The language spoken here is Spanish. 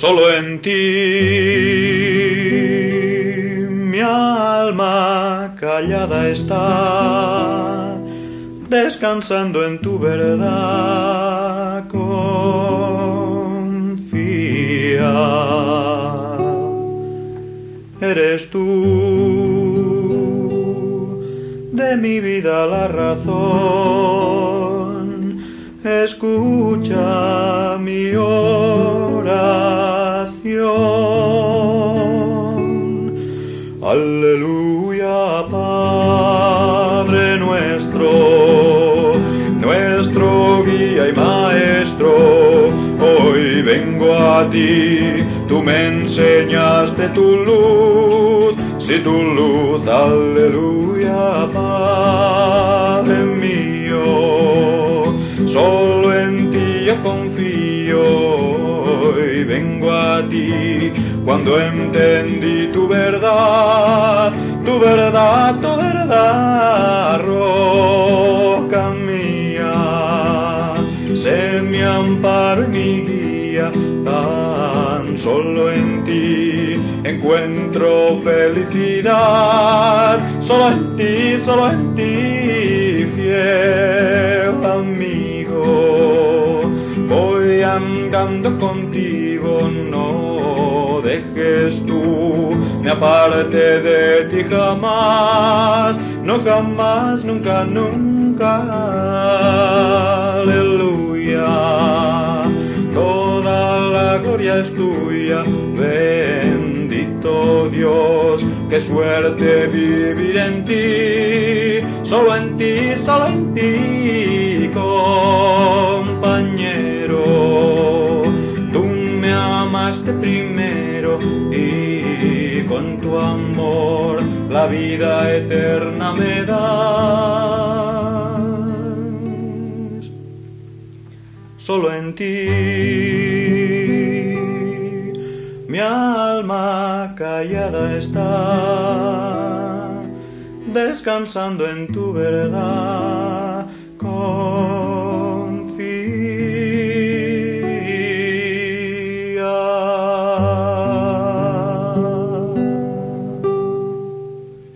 solo en ti. Mi alma callada está, descansando en tu verdad. Confía, eres tú de mi vida la razón. Escucha mi oración. Aleluya, Padre nuestro guía y maestro. Hoy vengo a ti, tú me enseñaste tu luz, sí, tu luz. Aleluya, Padre mío, solo en ti yo confío. Hoy vengo a ti cuando entendí tu verdad, tu verdad, tu verdad, roca mía, sé mi amparo y mi guía. Tan solo en ti encuentro felicidad, solo en ti, fiel amigo. Voy andando contigo, no dejes tú, me aparte de ti jamás, no jamás, nunca, nunca. Aleluya, toda la gloria es tuya, bendito Dios, qué suerte vivir en ti, solo en ti, compañero. Tú me amaste primero y con tu amor la vida eterna me das. Solo en ti mi alma callada está, descansando en tu verdad.